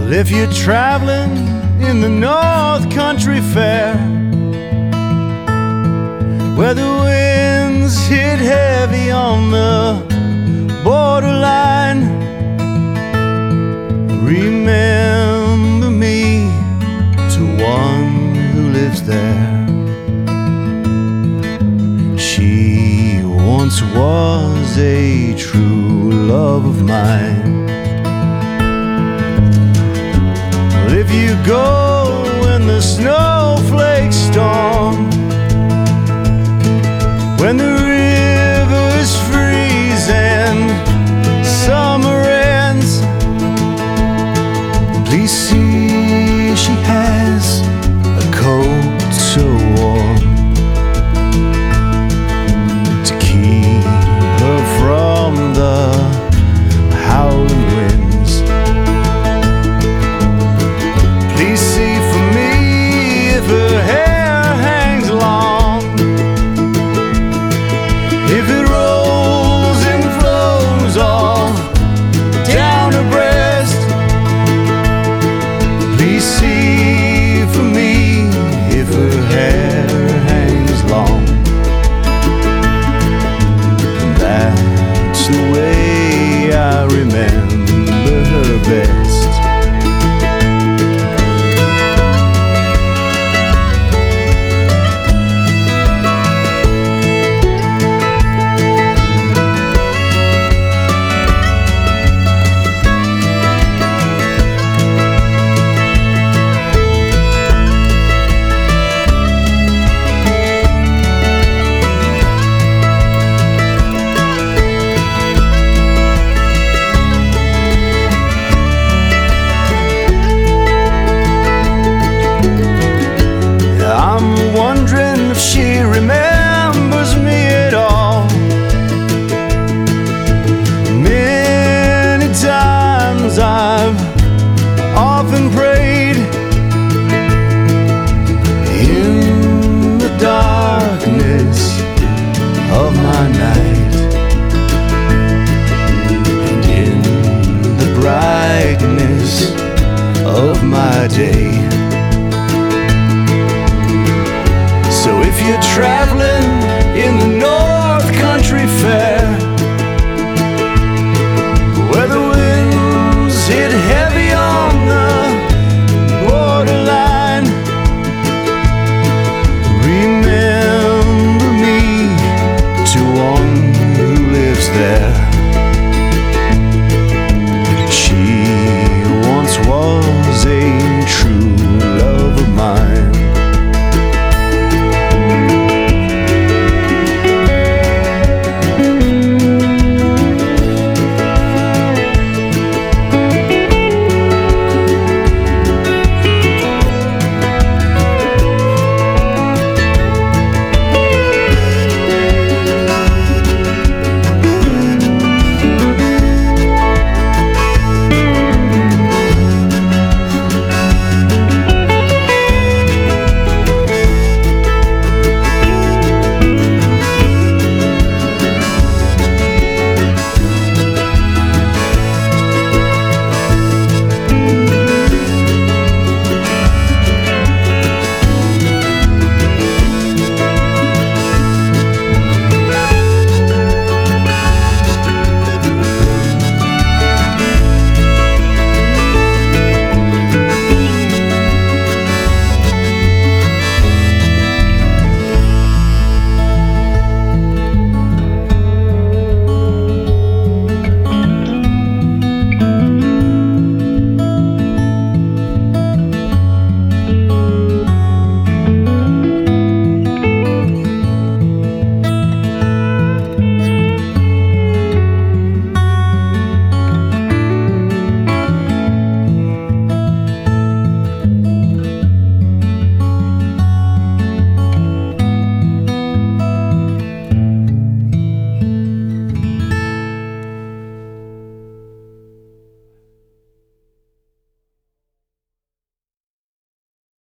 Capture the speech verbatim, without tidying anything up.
Well, if you're traveling in the North Country Fair, where the winds hit heavy on the borderline, remember me to one who lives there. She once was a true love of mine. Well, if you go when the snowflakes storm, when the river is freezing, summer ends, please see she has a coat so warm to keep her from the howling winds. Please see for me if her hair hangs long, if it rolls and flows all down her breast. Please see for me if her hair hangs long. And that's the way I remember her best. I'm wondering if she remembers me at all. Many times I've often prayed in the darkness of my night, and in the brightness of my day. So if you're traveling in the North Country Fair, where the winds hit heavy on the borderline, remember me to one who lives there.